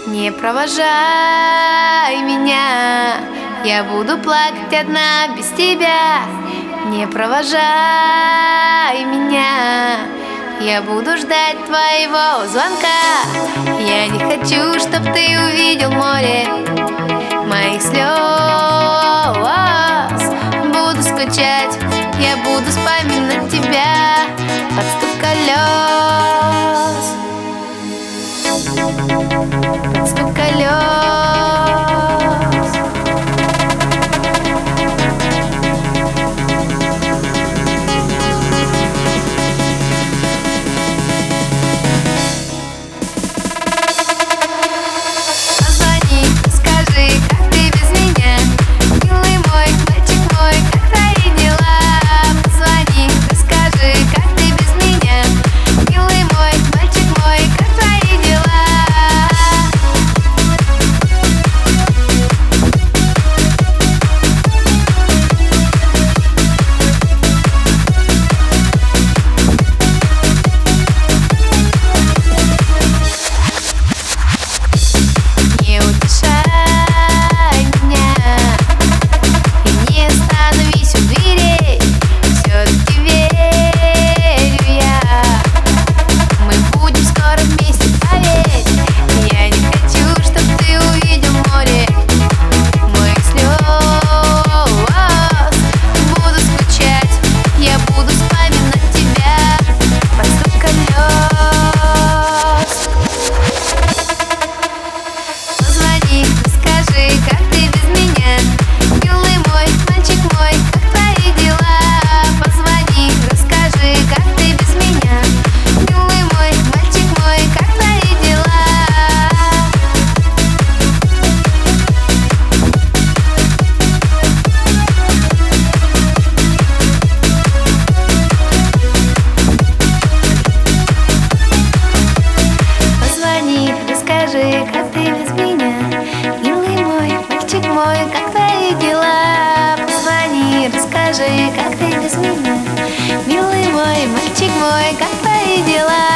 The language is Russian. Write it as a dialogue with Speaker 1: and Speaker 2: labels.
Speaker 1: Не провожай меня, я буду плакать одна без тебя. Не провожай меня, я буду ждать твоего звонка. Я не хочу, чтоб ты увидел море моих слез. Буду скучать, я буду вспоминать тебя под стук колес. Под стук колес. Как ты без меня, милый мой, мальчик мой, как твои дела? Позвони, расскажи, как ты без меня, милый мой, мальчик мой, как твои дела?